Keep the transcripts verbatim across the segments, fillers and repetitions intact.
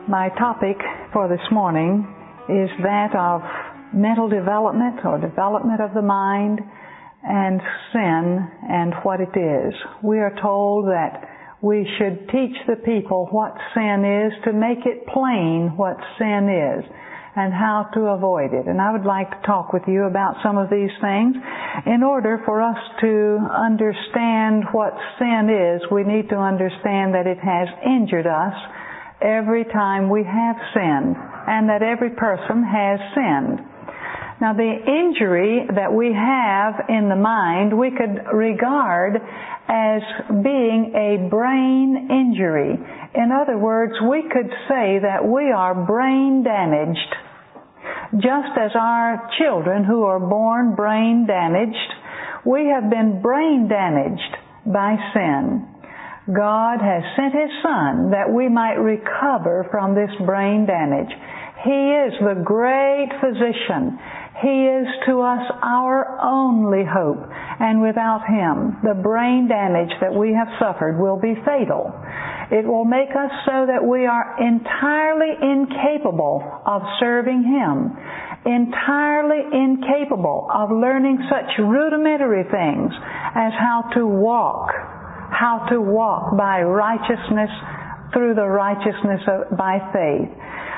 My topic for this morning is that of mental development or development of the mind and sin and what it is. We are told that we should teach the people what sin is to make it plain what sin is and how to avoid it. And I would like to talk with you about some of these things. In order for us to understand what sin is, we need to understand that it has injured us every time we have sinned, and that every person has sinned. Now, the injury that we have in the mind, we could regard as being a brain injury. In other words, we could say that we are brain damaged. Just as our children who are born brain damaged, we have been brain damaged by sin. God has sent His Son that we might recover from this brain damage. He is the great physician. He is to us our only hope, and without Him, the brain damage that we have suffered will be fatal. It will make us so that we are entirely incapable of serving Him, entirely incapable of learning such rudimentary things as how to walk, how to walk by righteousness through the righteousness of, by faith.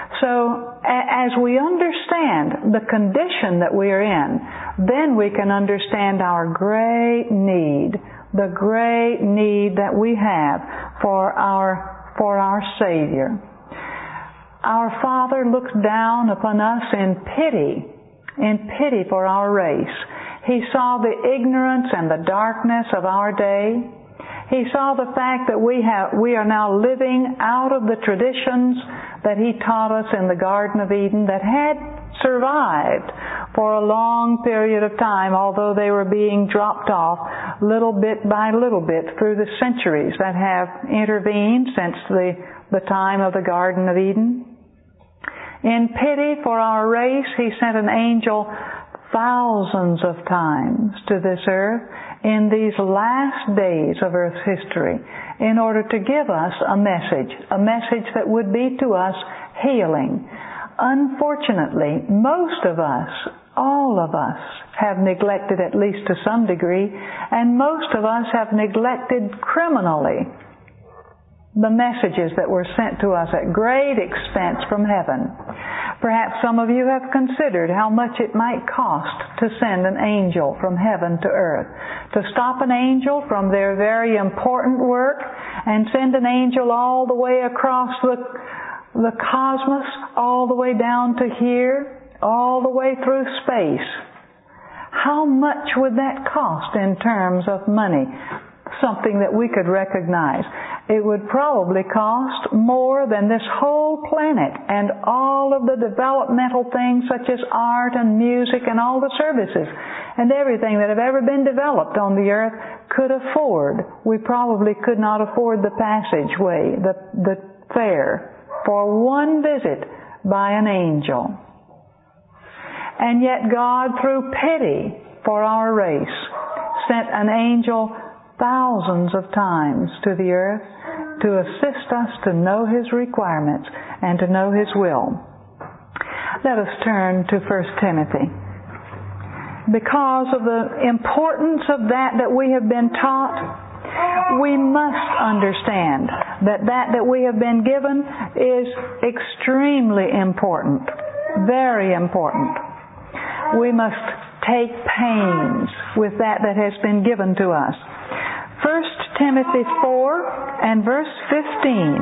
So as we understand the condition that we are in, then we can understand our great need, the great need that we have for our, for our Savior. Our Father looks down upon us in pity, in pity for our race. He saw the ignorance and the darkness of our day. He saw the fact that we have, we are now living out of the traditions that He taught us in the Garden of Eden that had survived for a long period of time, although they were being dropped off little bit by little bit through the centuries that have intervened since the, the time of the Garden of Eden. In pity for our race, He sent an angel thousands of times to this earth in these last days of Earth's history in order to give us a message, a message that would be to us healing. Unfortunately, most of us, all of us, have neglected at least to some degree, and most of us have neglected criminally the messages that were sent to us at great expense from heaven. Perhaps some of you have considered how much it might cost to send an angel from heaven to earth, to stop an angel from their very important work and send an angel all the way across the, the cosmos, all the way down to here, all the way through space. How much would that cost in terms of money? Something that we could recognize. It would probably cost more than this whole planet and all of the developmental things such as art and music and all the services and everything that have ever been developed on the earth could afford. We probably could not afford the passageway, the, the fare for one visit by an angel. And yet God, through pity for our race, sent an angel thousands of times to the earth to assist us to know His requirements and to know His will. Let us turn to First Timothy. Because of the importance of that that we have been taught, we must understand that that that we have been given is extremely important, very important. We must take pains with that that has been given to us. First Timothy four and verse fifteen.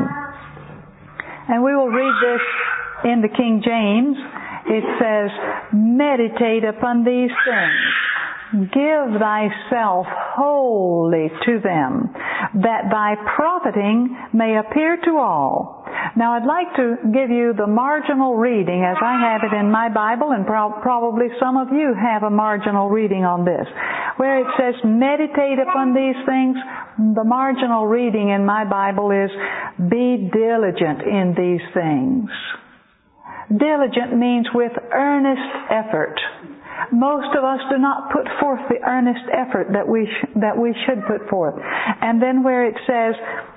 And we will read this in the King James. It says, meditate upon these things. Give thyself wholly to them, that thy profiting may appear to all. Now I'd like to give you the marginal reading as I have it in my Bible, and pro- probably some of you have a marginal reading on this. Where it says, meditate upon these things, the marginal reading in my Bible is, be diligent in these things. Diligent means with earnest effort. Most of us do not put forth the earnest effort that we sh- that we should put forth. And then where it says,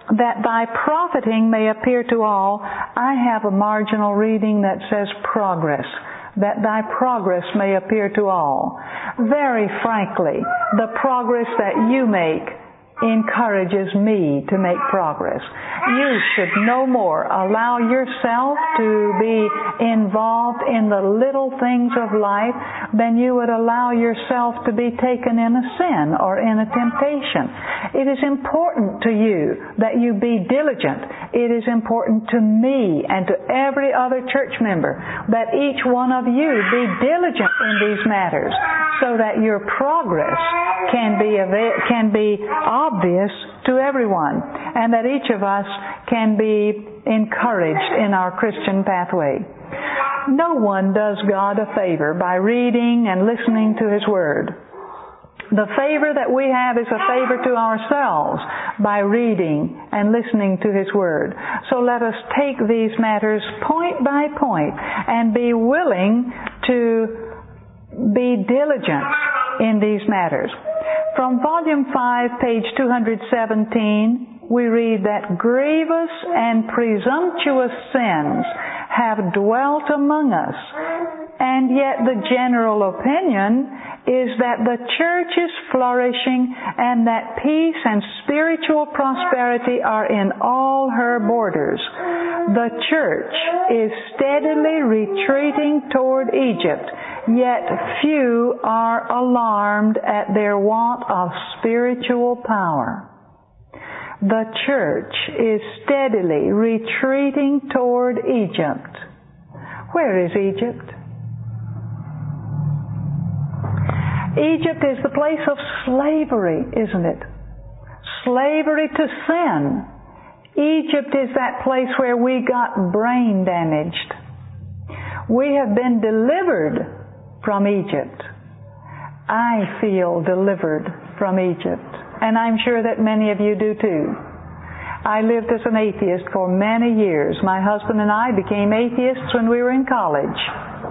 that thy profiting may appear to all. I have a marginal reading that says progress. That thy progress may appear to all. Very frankly, the progress that you make encourages me to make progress. You should no more allow yourself to be involved in the little things of life than you would allow yourself to be taken in a sin or in a temptation. It is important to you that you be diligent. It is important to me and to every other church member that each one of you be diligent in these matters so that your progress can be can be obvious to everyone, and that each of us can be encouraged in our Christian pathway. No one does God a favor by reading and listening to His Word. The favor that we have is a favor to ourselves by reading and listening to His Word. So let us take these matters point by point and be willing to be diligent in these matters. From Volume five, page two hundred seventeen, we read that grievous and presumptuous sins have dwelt among us, and yet the general opinion is that the church is flourishing and that peace and spiritual prosperity are in all her borders. The church is steadily retreating toward Egypt, yet few are alarmed at their want of spiritual power. The church is steadily retreating toward Egypt. Where is Egypt? Egypt is the place of slavery, isn't it? Slavery to sin. Egypt is that place where we got brain damaged. We have been delivered from Egypt. I feel delivered from Egypt, and I'm sure that many of you do too. I lived as an atheist for many years. My husband and I became atheists when we were in college.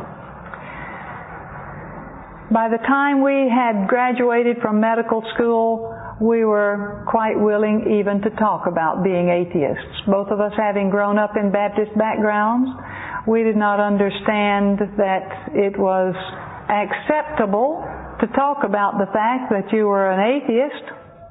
By the time we had graduated from medical school, we were quite willing even to talk about being atheists. Both of us having grown up in Baptist backgrounds, we did not understand that it was acceptable to talk about the fact that you were an atheist.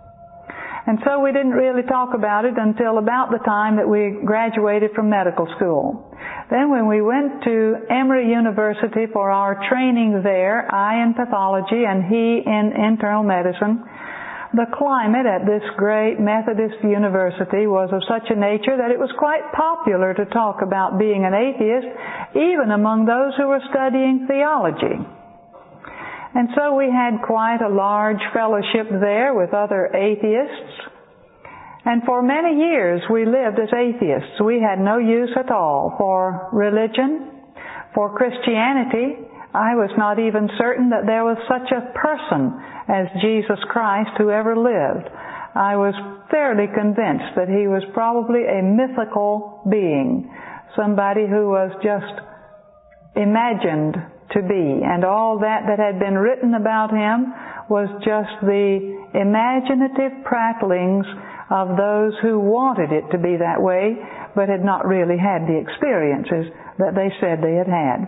And so we didn't really talk about it until about the time that we graduated from medical school. Then when we went to Emory University for our training there, I in pathology and he in internal medicine, the climate at this great Methodist university was of such a nature that it was quite popular to talk about being an atheist, even among those who were studying theology. And so we had quite a large fellowship there with other atheists. And for many years we lived as atheists. We had no use at all for religion, for Christianity. I was not even certain that there was such a person as Jesus Christ who ever lived. I was fairly convinced that He was probably a mythical being, somebody who was just imagined to be, and all that that had been written about Him was just the imaginative prattlings of those who wanted it to be that way, but had not really had the experiences that they said they had had.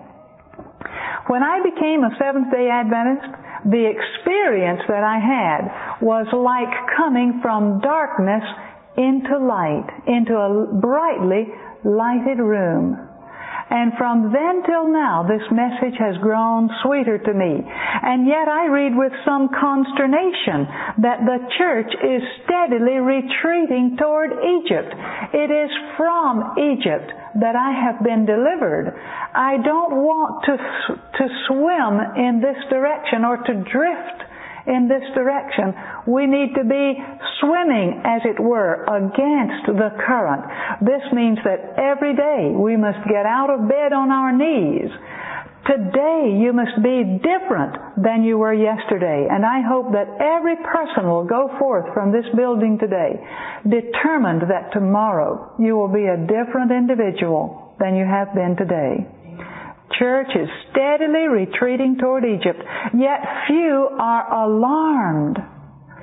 When I became a Seventh-day Adventist, the experience that I had was like coming from darkness into light, into a brightly lighted room. And from then till now, this message has grown sweeter to me. And yet I read with some consternation that the church is steadily retreating toward Egypt. It is from Egypt that I have been delivered. I don't want to, to swim in this direction or to drift in this direction. We need to be swimming, as it were, against the current. This means that every day we must get out of bed on our knees. Today you must be different than you were yesterday. And I hope that every person will go forth from this building today determined that tomorrow you will be a different individual than you have been today. Church is steadily retreating toward Egypt, yet few are alarmed.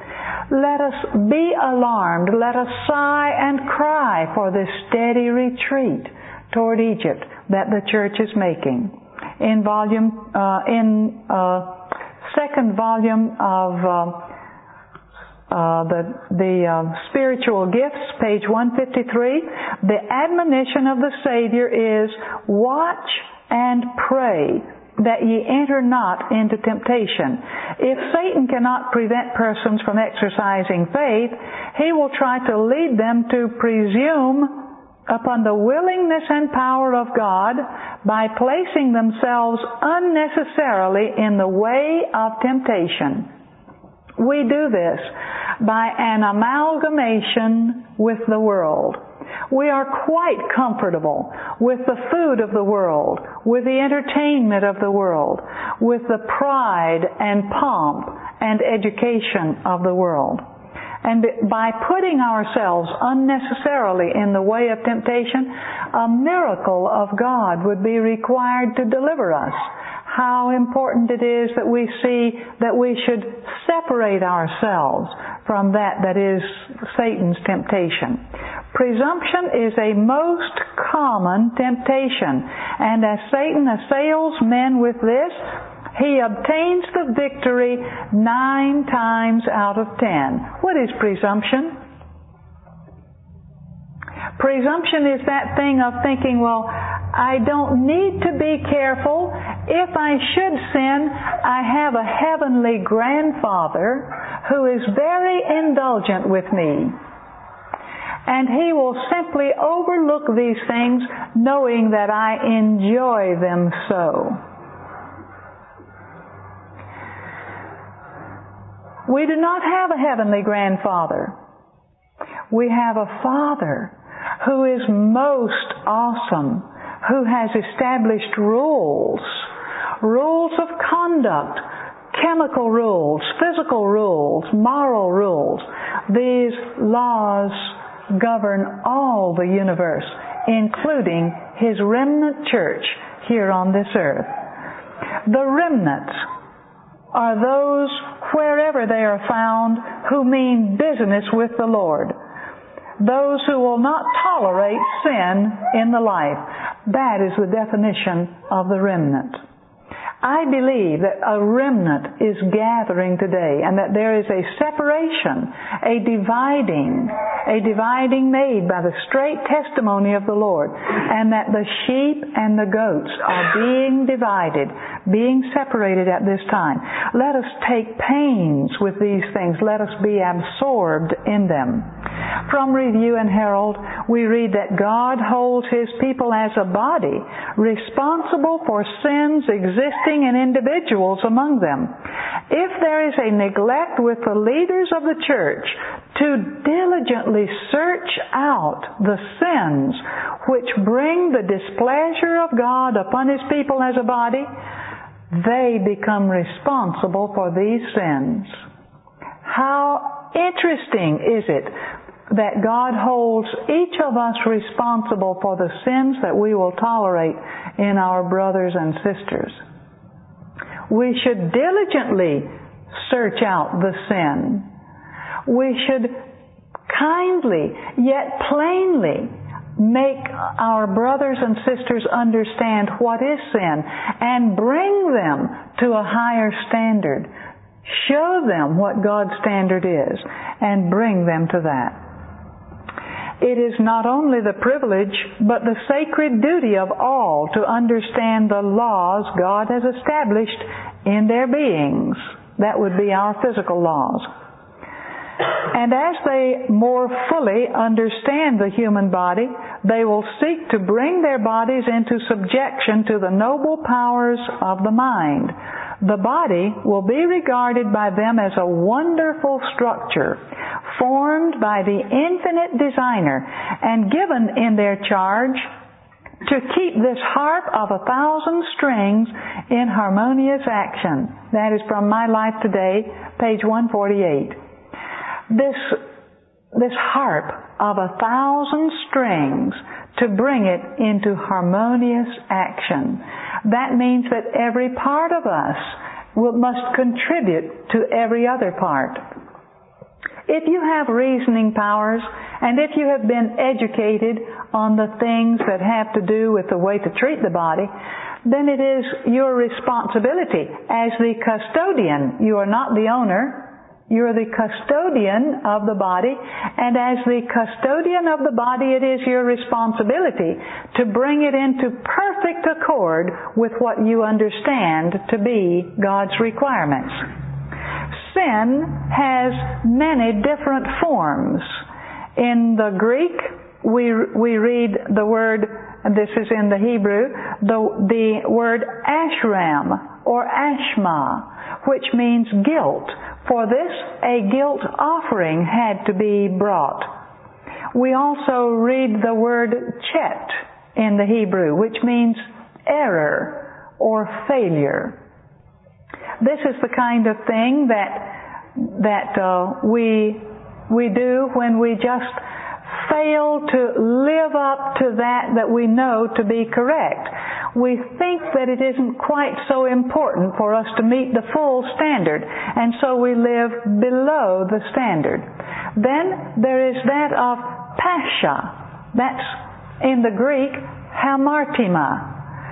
Let us be alarmed. Let us sigh and cry for this steady retreat toward Egypt that the church is making. In volume, uh, in uh, second volume of uh, uh, the the uh, spiritual gifts, page one fifty-three, the admonition of the Savior is, "Watch and pray, that ye enter not into temptation." If Satan cannot prevent persons from exercising faith, he will try to lead them to presume upon the willingness and power of God by placing themselves unnecessarily in the way of temptation. We do this by an amalgamation with the world. We are quite comfortable with the food of the world, with the entertainment of the world, with the pride and pomp and education of the world. And by putting ourselves unnecessarily in the way of temptation, a miracle of God would be required to deliver us. How important it is that we see that we should separate ourselves from that that is Satan's temptation. Presumption is a most common temptation, and as Satan assails men with this, he obtains the victory nine times out of ten. What is presumption? Presumption is that thing of thinking, well, I don't need to be careful. If I should sin, I have a heavenly grandfather who is very indulgent with me. And he will simply overlook these things knowing that I enjoy them so. We do not have a heavenly grandfather. We have a Father who is most awesome, who has established rules, rules of conduct, chemical rules, physical rules, moral rules. These laws govern all the universe, including His remnant church here on this earth. The remnants are those, wherever they are found, who mean business with the Lord. Those who will not tolerate sin in the life. That is the definition of the remnant. I believe that a remnant is gathering today, and that there is a separation, a dividing, a dividing made by the straight testimony of the Lord, and that the sheep and the goats are being divided, being separated at this time. Let us take pains with these things. Let us be absorbed in them. From Review and Herald, we read that God holds His people as a body responsible for sins existing in individuals among them. If there is a neglect with the leaders of the church to diligently search out the sins which bring the displeasure of God upon His people as a body, they become responsible for these sins. How interesting is it that God holds each of us responsible for the sins that we will tolerate in our brothers and sisters. We should diligently search out the sin. We should kindly yet plainly make our brothers and sisters understand what is sin and bring them to a higher standard. Show them what God's standard is and bring them to that. It is not only the privilege, but the sacred duty of all to understand the laws God has established in their beings. That would be our physical laws. And as they more fully understand the human body, they will seek to bring their bodies into subjection to the noble powers of the mind. The body will be regarded by them as a wonderful structure, formed by the infinite designer, and given in their charge to keep this harp of a thousand strings in harmonious action. That is from My Life Today, page one forty-eight. This, this harp of a thousand strings, to bring it into harmonious action. That means that every part of us will, must contribute to every other part. If you have reasoning powers, and if you have been educated on the things that have to do with the way to treat the body, then it is your responsibility as the custodian. You are not the owner. You're the custodian of the body, and as the custodian of the body, it is your responsibility to bring it into perfect accord with what you understand to be God's requirements. Sin has many different forms. In the Greek, we we read the word, and this is in the Hebrew, the, the word ashram or ashma, which means guilt. For this, a guilt offering had to be brought. We also read the word chet in the Hebrew, which means error or failure. This is the kind of thing that that uh, we we do when we just fail to live up to that that we know to be correct. We think that it isn't quite so important for us to meet the full standard, and so we live below the standard. Then there is that of pasha. That's in the Greek hamartima.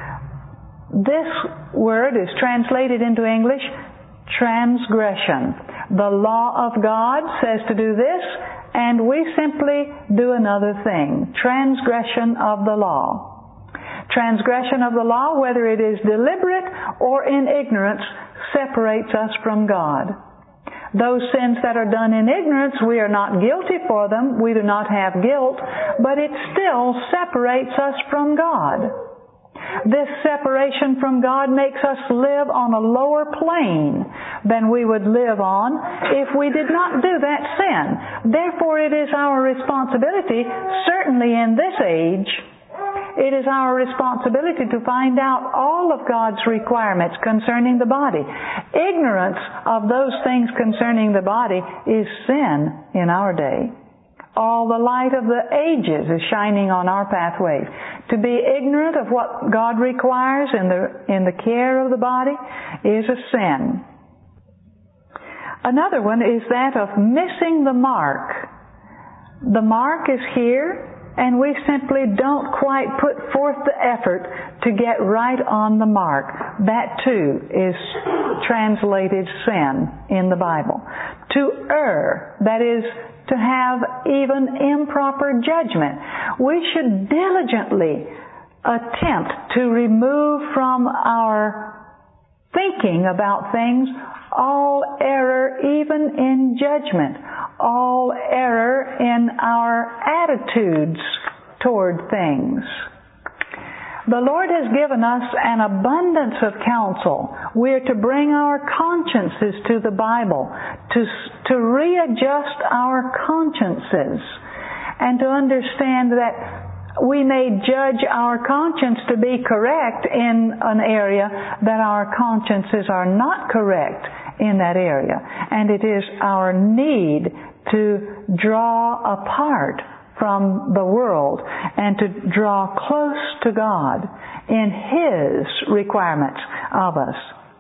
This word is translated into English transgression. The law of God says to do this, and we simply do another thing. Transgression of the law. Transgression of the law, whether it is deliberate or in ignorance, separates us from God. Those sins that are done in ignorance, we are not guilty for them. We do not have guilt, but it still separates us from God. This separation from God makes us live on a lower plane than we would live on if we did not do that sin. Therefore, it is our responsibility, certainly in this age, it is our responsibility to find out all of God's requirements concerning the body. Ignorance of those things concerning the body is sin in our day. All the light of the ages is shining on our pathway. To be ignorant of what God requires in the, in the care of the body is a sin. Another one is that of missing the mark. The mark is here, and we simply don't quite put forth the effort to get right on the mark. That too is translated sin in the Bible. To err, that is, to have even improper judgment. We should diligently attempt to remove from our thinking about things all error even in judgment, all error in our attitudes toward things. The Lord has given us an abundance of counsel. We are to bring our consciences to the Bible, to, to readjust our consciences, and to understand that we may judge our conscience to be correct in an area that our consciences are not correct in that area. And it is our need to draw apart from the world and to draw close to God in His requirements of us.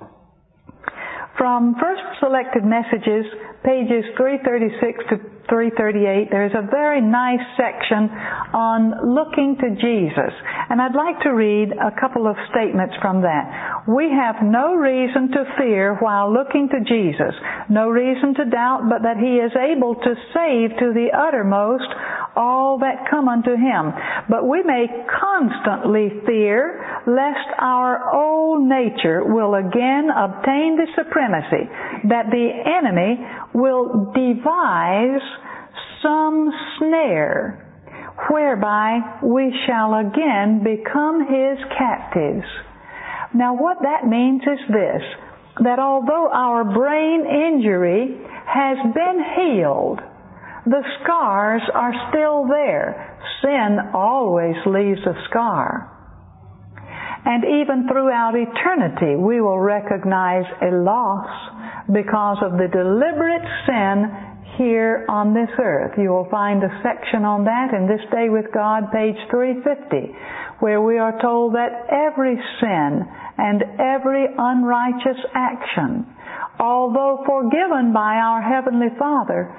From First Selected Messages, pages three thirty-six to three thirty-eight, there's a very nice section on looking to Jesus. And I'd like to read a couple of statements from that. We have no reason to fear while looking to Jesus, no reason to doubt but that He is able to save to the uttermost all that come unto Him. But we may constantly fear lest our old nature will again obtain the supremacy, that the enemy will devise some snare whereby we shall again become his captives. Now what that means is this, that although our brain injury has been healed, the scars are still there. Sin always leaves a scar. And even throughout eternity, we will recognize a loss because of the deliberate sin here on this earth. You will find a section on that in This Day with God, page three fifty, where we are told that every sin and every unrighteous action, although forgiven by our Heavenly Father,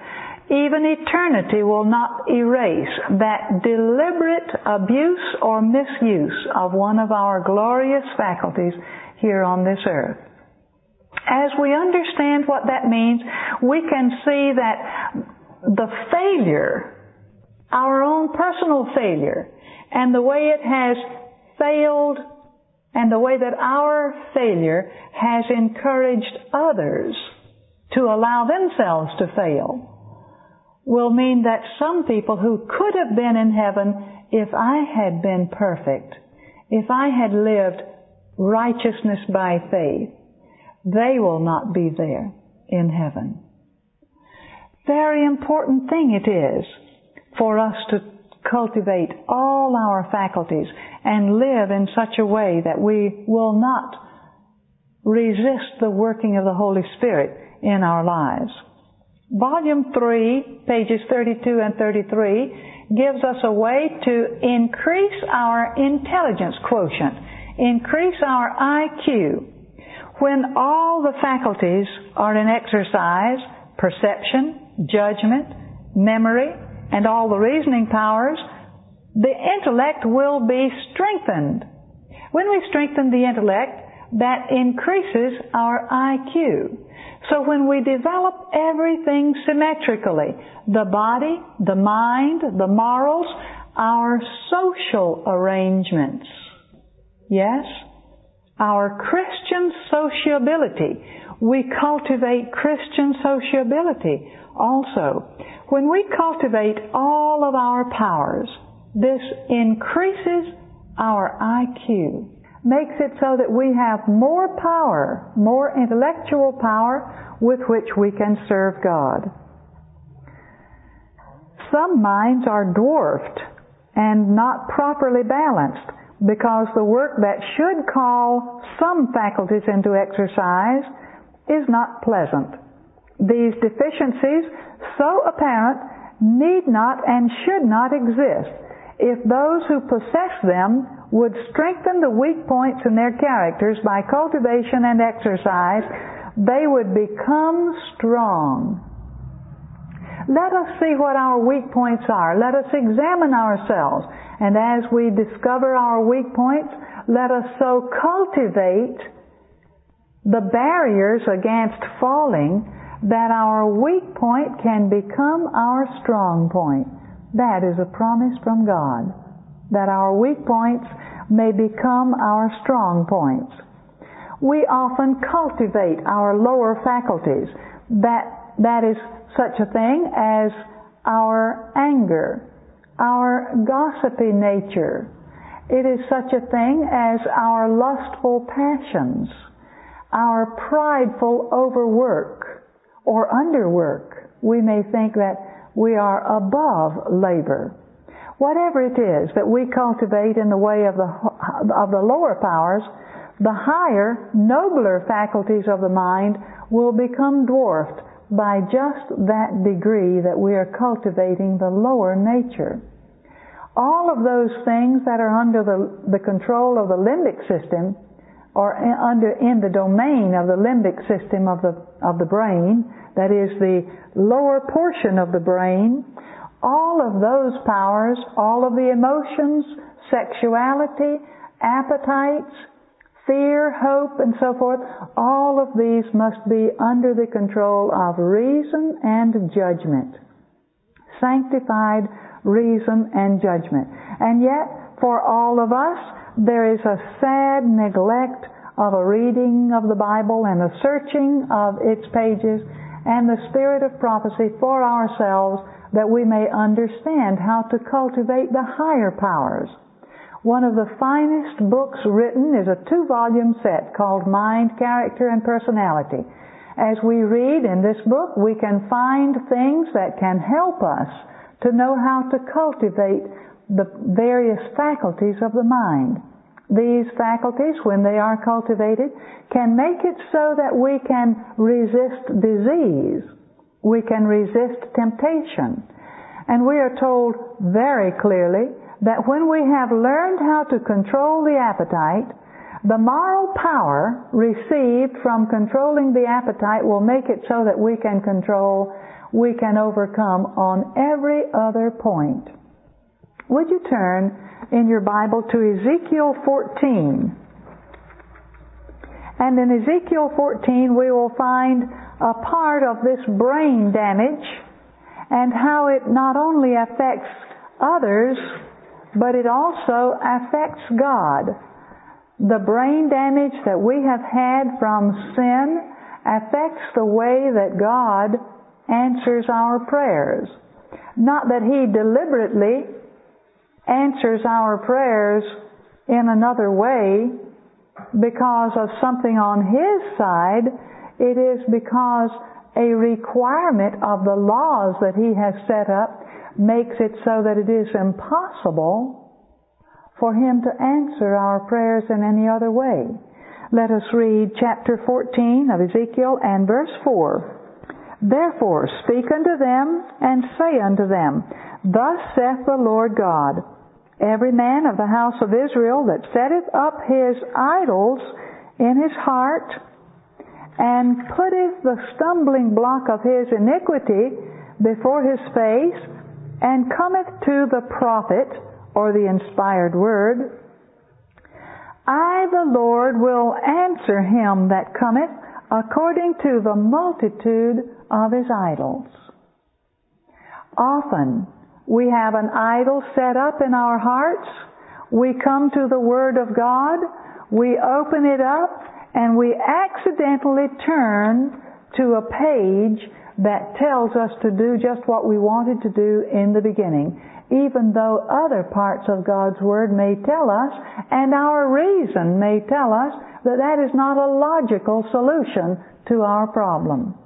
Even eternity will not erase that deliberate abuse or misuse of one of our glorious faculties here on this earth. As we understand what that means, we can see that the failure, our own personal failure, and the way it has failed, and the way that our failure has encouraged others to allow themselves to fail, will mean that some people who could have been in heaven if I had been perfect, if I had lived righteousness by faith, they will not be there in heaven. Very important thing it is for us to cultivate all our faculties and live in such a way that we will not resist the working of the Holy Spirit in our lives. Volume three, pages thirty-two and thirty-three, gives us a way to increase our intelligence quotient, increase our I Q. When all the faculties are in exercise, perception, judgment, memory, and all the reasoning powers, the intellect will be strengthened. When we strengthen the intellect, that increases our I Q. So when we develop everything symmetrically, the body, the mind, the morals, our social arrangements, yes, our Christian sociability, we cultivate Christian sociability also. When we cultivate all of our powers, this increases our I Q, makes it so that we have more power, more intellectual power with which we can serve God. Some minds are dwarfed and not properly balanced because the work that should call some faculties into exercise is not pleasant. These deficiencies, so apparent, need not and should not exist if those who possess them would strengthen the weak points in their characters by cultivation and exercise. They would become strong. Let us see what our weak points are. Let us examine ourselves. And as we discover our weak points, let us so cultivate the barriers against falling that our weak point can become our strong point. That is a promise from God, that our weak points may become our strong points. We often cultivate our lower faculties. That, that is such a thing as our anger, our gossipy nature. It is such a thing as our lustful passions, our prideful overwork or underwork. We may think that we are above labor. Whatever it is that we cultivate in the way of the, of the lower powers, the higher, nobler faculties of the mind will become dwarfed by just that degree that we are cultivating the lower nature. All of those things that are under the, the control of the limbic system, or in, under in the domain of the limbic system of the of the brain, that is the lower portion of the brain, all of those powers, all of the emotions, sexuality, appetites, fear, hope, and so forth, all of these must be under the control of reason and judgment. Sanctified reason and judgment. And yet, for all of us, there is a sad neglect of a reading of the Bible and a searching of its pages and the spirit of prophecy for ourselves, that we may understand how to cultivate the higher powers. One of the finest books written is a two-volume set called Mind, Character, and Personality. As we read in this book, we can find things that can help us to know how to cultivate the various faculties of the mind. These faculties, when they are cultivated, can make it so that we can resist disease. We can resist temptation. And we are told very clearly that when we have learned how to control the appetite, the moral power received from controlling the appetite will make it so that we can control we can overcome on every other point. Would you turn in your Bible to Ezekiel fourteen? And in Ezekiel fourteen we will find a part of this brain damage and how it not only affects others, but it also affects God. The brain damage that we have had from sin affects the way that God answers our prayers. Not that He deliberately answers our prayers in another way because of something on His side. It is because a requirement of the laws that He has set up makes it so that it is impossible for Him to answer our prayers in any other way. Let us read chapter fourteen of Ezekiel and verse four. Therefore speak unto them, and say unto them, Thus saith the Lord God, Every man of the house of Israel that setteth up his idols in his heart, and putteth the stumbling block of his iniquity before his face, and cometh to the prophet, or the inspired word, I, the Lord, will answer him that cometh according to the multitude of his idols. Often we have an idol set up in our hearts. We come to the Word of God, we open it up, and we accidentally turn to a page that tells us to do just what we wanted to do in the beginning, even though other parts of God's Word may tell us, and our reason may tell us, that that is not a logical solution to our problem.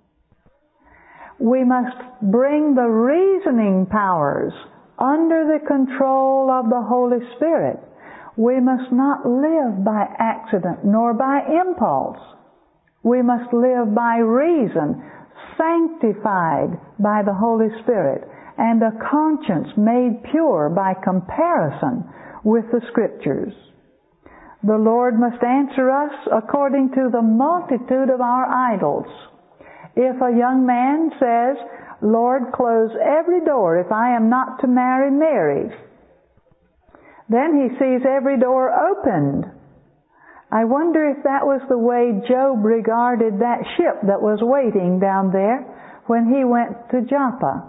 We must bring the reasoning powers under the control of the Holy Spirit. We must not live by accident nor by impulse. We must live by reason, sanctified by the Holy Spirit, and a conscience made pure by comparison with the Scriptures. The Lord must answer us according to the multitude of our idols. If a young man says, Lord, close every door if I am not to marry Mary, then he sees every door opened. I wonder if that was the way Job regarded that ship that was waiting down there when he went to Joppa.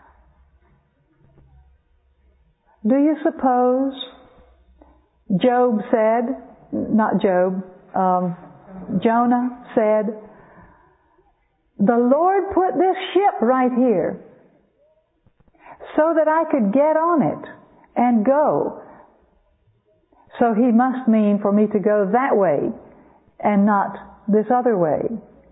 Do you suppose Job said, not Job, um, Jonah said, the Lord put this ship right here so that I could get on it and go. So He must mean for me to go that way and not this other way.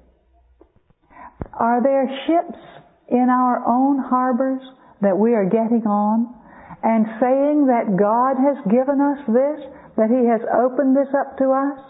Are there ships in our own harbors that we are getting on and saying that God has given us this, that He has opened this up to us?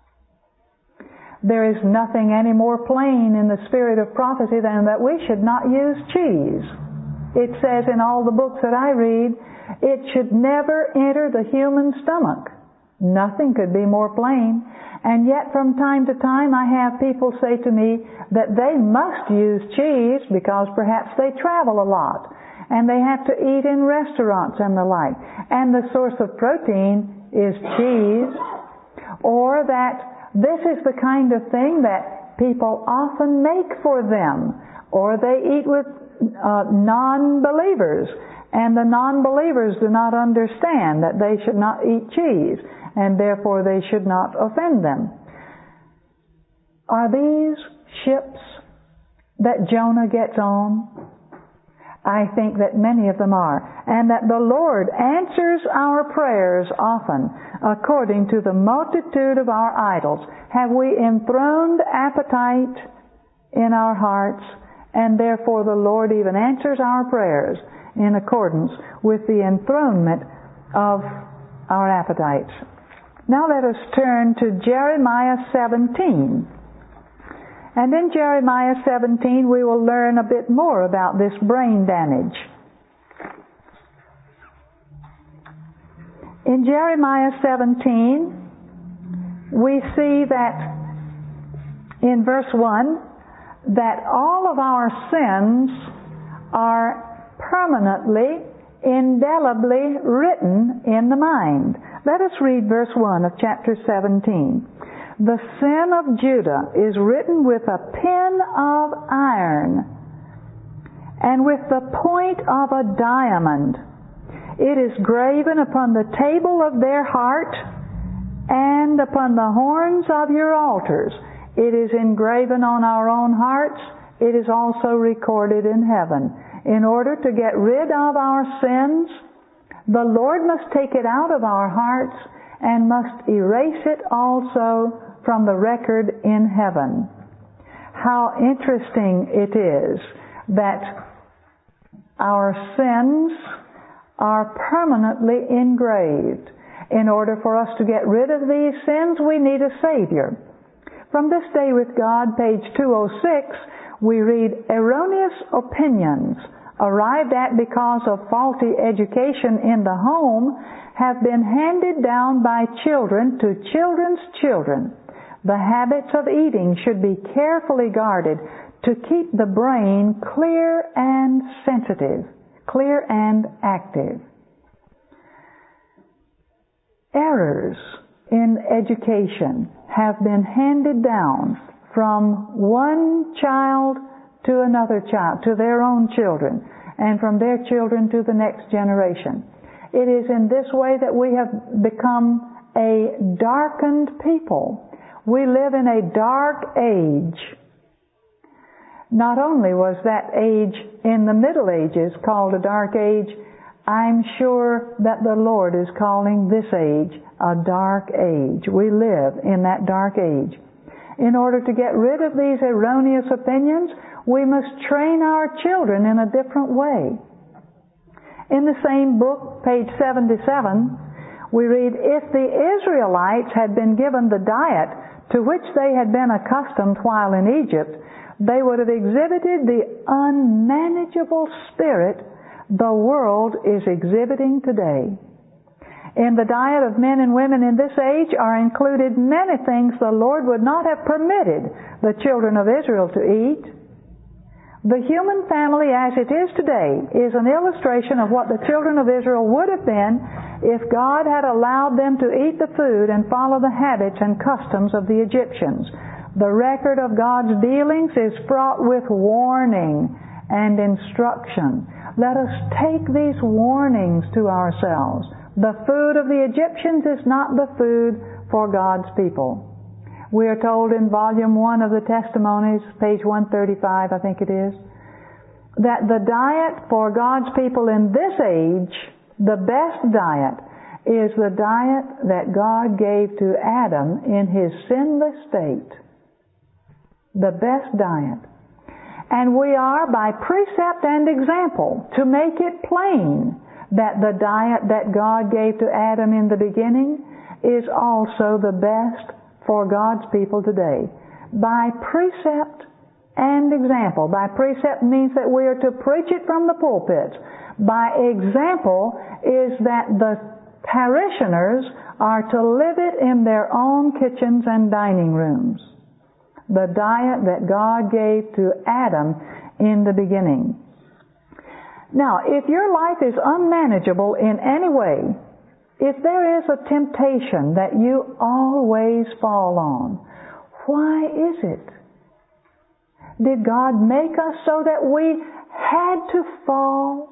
There is nothing any more plain in the spirit of prophecy than that we should not use cheese. It says in all the books that I read, it should never enter the human stomach. Nothing could be more plain. And yet from time to time I have people say to me that they must use cheese because perhaps they travel a lot and they have to eat in restaurants and the like, and the source of protein is cheese, or that this is the kind of thing that people often make for them, or they eat with uh, non-believers, and the non-believers do not understand that they should not eat cheese, and therefore they should not offend them. Are these ships that Jonah gets on? I think that many of them are, and that the Lord answers our prayers often according to the multitude of our idols. Have we enthroned appetite in our hearts, and therefore the Lord even answers our prayers in accordance with the enthronement of our appetites. Now let us turn to Jeremiah seventeen. And in Jeremiah seventeen we will learn a bit more about this brain damage. In Jeremiah seventeen we see that in verse one, that all of our sins are permanently, indelibly written in the mind. Let us read verse one of chapter seventeen. The sin of Judah is written with a pen of iron and with the point of a diamond. It is graven upon the table of their heart and upon the horns of your altars. It is engraven on our own hearts. It is also recorded in heaven. In order to get rid of our sins, the Lord must take it out of our hearts and must erase it also from the record in heaven. How interesting it is that our sins are permanently engraved. In order for us to get rid of these sins, we need a Savior. From This Day with God, page two oh six, we read, erroneous opinions arrived at because of faulty education in the home have been handed down by children to children's children. The habits of eating should be carefully guarded to keep the brain clear and sensitive, clear and active. Errors in education have been handed down from one child to another child, to their own children, and from their children to the next generation. It is in this way that we have become a darkened people. We live in a dark age. Not only was that age in the Middle Ages called a dark age, I'm sure that the Lord is calling this age a dark age. We live in that dark age. In order to get rid of these erroneous opinions, we must train our children in a different way. In the same book, page seventy-seven, we read, if the Israelites had been given the diet to which they had been accustomed while in Egypt, they would have exhibited the unmanageable spirit the world is exhibiting today. In the diet of men and women in this age are included many things the Lord would not have permitted the children of Israel to eat. The human family as it is today is an illustration of what the children of Israel would have been if God had allowed them to eat the food and follow the habits and customs of the Egyptians. The record of God's dealings is fraught with warning and instruction. Let us take these warnings to ourselves. The food of the Egyptians is not the food for God's people. We are told in volume one of the Testimonies, page one thirty-five, I think it is, that the diet for God's people in this age, the best diet, is the diet that God gave to Adam in his sinless state. The best diet. And we are, by precept and example, to make it plain that the diet that God gave to Adam in the beginning is also the best for God's people today. By precept and example. By precept means that we are to preach it from the pulpit. By example is that the parishioners are to live it in their own kitchens and dining rooms. The diet that God gave to Adam in the beginning. Now, if your life is unmanageable in any way, if there is a temptation that you always fall on, why is it? Did God make us so that we had to fall?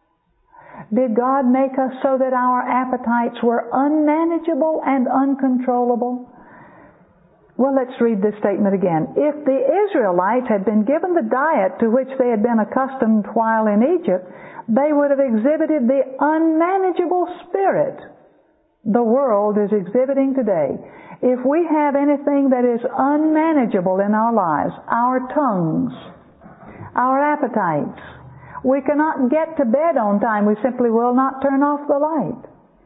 Did God make us so that our appetites were unmanageable and uncontrollable? Well, let's read this statement again. If the Israelites had been given the diet to which they had been accustomed while in Egypt, they would have exhibited the unmanageable spirit the world is exhibiting today. If we have anything that is unmanageable in our lives, our tongues, our appetites, we cannot get to bed on time, we simply will not turn off the light.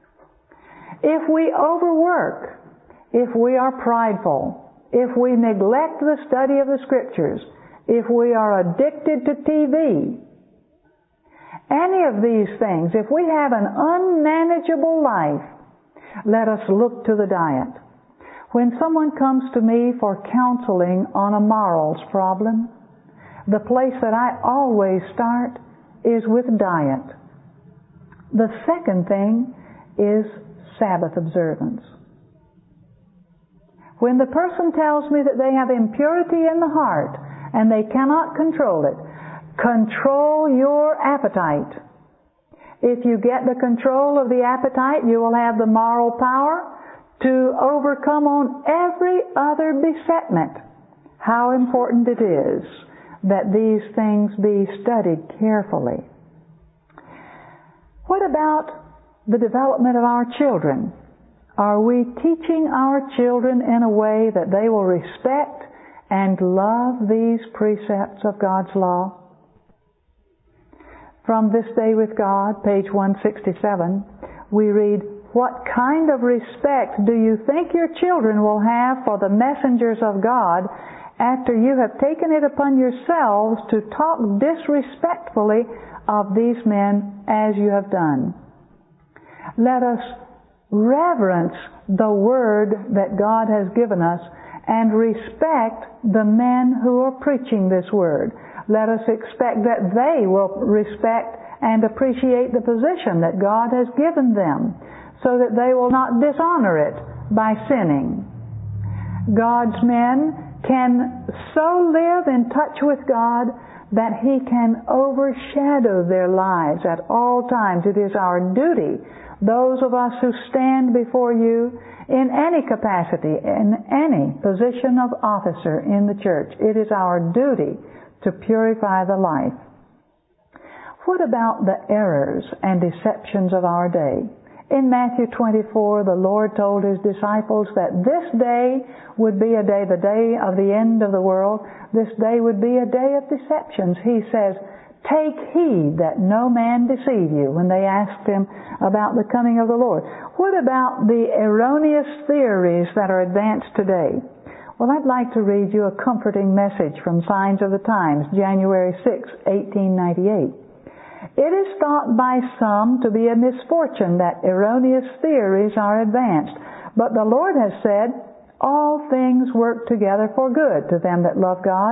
If we overwork, if we are prideful, if we neglect the study of the Scriptures, if we are addicted to T V, any of these things, if we have an unmanageable life, let us look to the diet. When someone comes to me for counseling on a morals problem, the place that I always start is with diet. The second thing is Sabbath observance. When the person tells me that they have impurity in the heart and they cannot control it, control your appetite. If you get the control of the appetite, you will have the moral power to overcome on every other besetment. How important it is that these things be studied carefully. What about the development of our children? Are we teaching our children in a way that they will respect and love these precepts of God's law? From This Day with God, page one sixty-seven, we read, "What kind of respect do you think your children will have for the messengers of God after you have taken it upon yourselves to talk disrespectfully of these men as you have done?" Let us reverence the word that God has given us and respect the men who are preaching this word. Let us expect that they will respect and appreciate the position that God has given them so that they will not dishonor it by sinning. God's men can so live in touch with God that He can overshadow their lives at all times. It is our duty, those of us who stand before you in any capacity, in any position of officer in the church, it is our duty to purify the life. What about the errors and deceptions of our day? In Matthew twenty-four, the Lord told His disciples that this day would be a day, the day of the end of the world, this day would be a day of deceptions. He says, "Take heed that no man deceive you," when they asked Him about the coming of the Lord. What about the erroneous theories that are advanced today? Well, I'd like to read you a comforting message from Signs of the Times, January sixth, eighteen ninety-eight. "It is thought by some to be a misfortune that erroneous theories are advanced, but the Lord has said, all things work together for good to them that love God."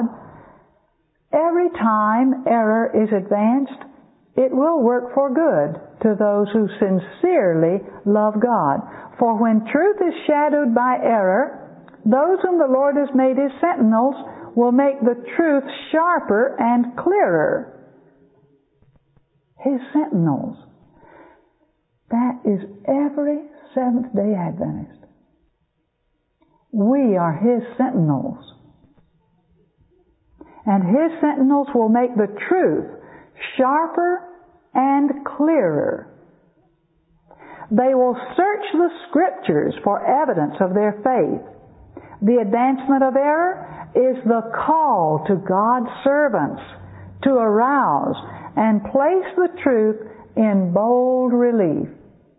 Every time error is advanced, it will work for good to those who sincerely love God. For when truth is shadowed by error, those whom the Lord has made His sentinels will make the truth sharper and clearer. His sentinels. That is every Seventh-day Adventist. We are His sentinels. And His sentinels will make the truth sharper and clearer. They will search the Scriptures for evidence of their faith. The advancement of error is the call to God's servants to arouse and place the truth in bold relief.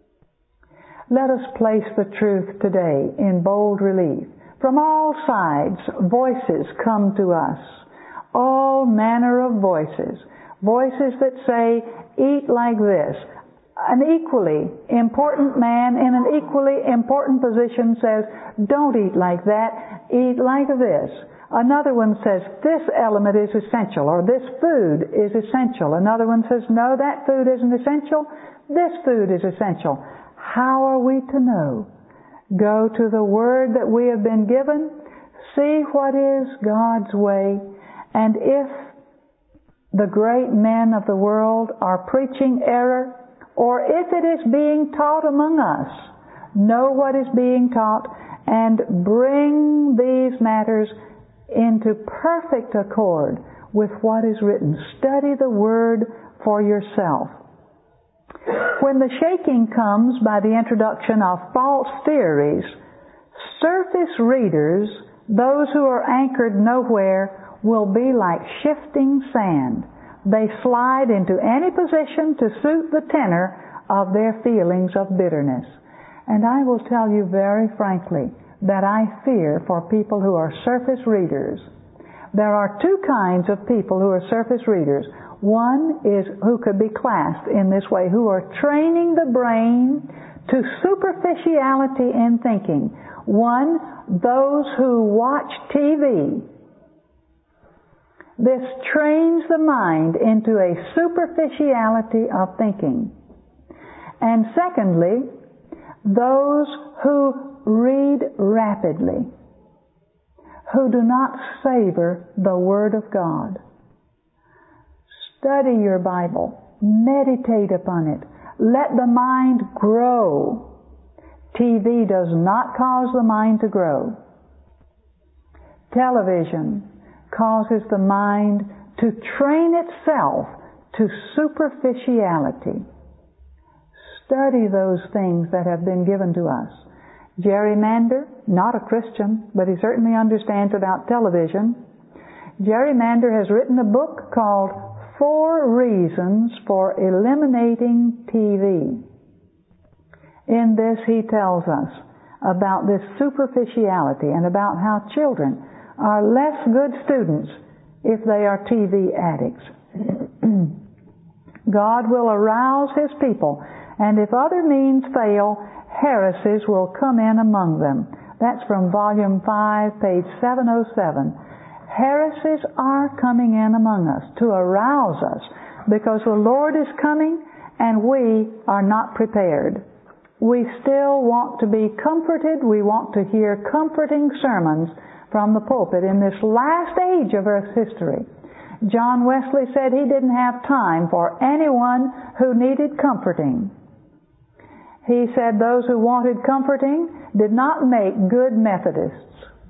Let us place the truth today in bold relief. From all sides, voices come to us. All manner of voices. Voices that say, eat like this. An equally important man in an equally important position says, don't eat like that, eat like this. Another one says, this element is essential, or this food is essential. Another one says, no, that food isn't essential, this food is essential. How are we to know? Go to the Word that we have been given, see what is God's way, and if the great men of the world are preaching error, or if it is being taught among us, know what is being taught and bring these matters into perfect accord with what is written. Study the Word for yourself. When the shaking comes by the introduction of false theories, surface readers, those who are anchored nowhere, will be like shifting sand. They slide into any position to suit the tenor of their feelings of bitterness. And I will tell you very frankly that I fear for people who are surface readers. There are two kinds of people who are surface readers. One is who could be classed in this way, who are training the brain to superficiality in thinking. One, those who watch T V. This trains the mind into a superficiality of thinking. And secondly, those who read rapidly, who do not savor the Word of God. Study your Bible. Meditate upon it. Let the mind grow. T V does not cause the mind to grow. Television causes the mind to train itself to superficiality. Study those things that have been given to us. Jerrymander, not a Christian, but he certainly understands about television. Jerrymander has written a book called Four Reasons for Eliminating T V. In this he tells us about this superficiality and about how children are less good students if they are T V addicts. God will arouse His people, and if other means fail, heresies will come in among them. That's from Volume five, page seven oh seven. Heresies are coming in among us to arouse us because the Lord is coming and we are not prepared. We still want to be comforted. We want to hear comforting sermons from the pulpit in this last age of Earth's history. John Wesley said he didn't have time for anyone who needed comforting. He said those who wanted comforting did not make good Methodists.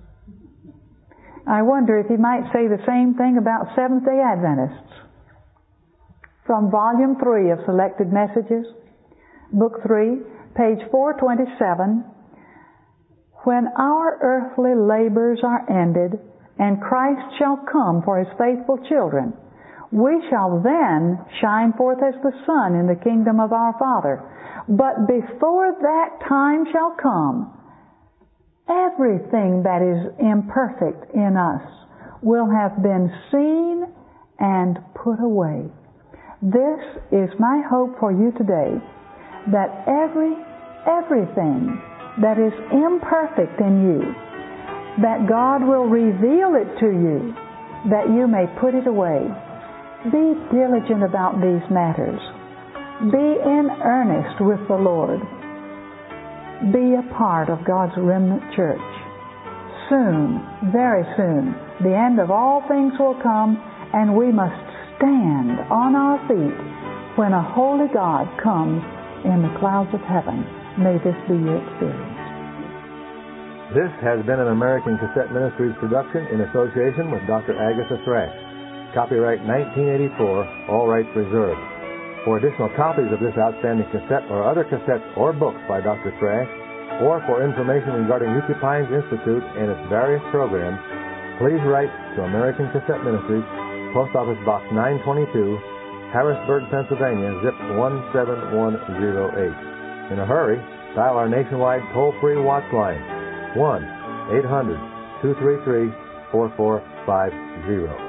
I wonder if he might say the same thing about Seventh-day Adventists. From Volume three of Selected Messages, Book three, page four twenty-seven, when our earthly labors are ended, and Christ shall come for His faithful children, we shall then shine forth as the sun in the kingdom of our Father. But before that time shall come, everything that is imperfect in us will have been seen and put away. This is my hope for you today, that every, everything that is imperfect in you, that God will reveal it to you, that you may put it away. Be diligent about these matters. Be in earnest with the Lord. Be a part of God's remnant church. Soon, very soon, the end of all things will come, and we must stand on our feet when a holy God comes in the clouds of heaven. May this be your experience. This has been an American Cassette Ministries production in association with Doctor Agatha Thrash. Copyright nineteen eighty-four, all rights reserved. For additional copies of this outstanding cassette or other cassettes or books by Doctor Thrash, or for information regarding U T Pines Institute and its various programs, please write to American Cassette Ministries, Post Office Box nine twenty-two, Harrisburg, Pennsylvania, zip one seven one zero eight. In a hurry, dial our nationwide toll-free watch line, one eight hundred two three three four four five zero.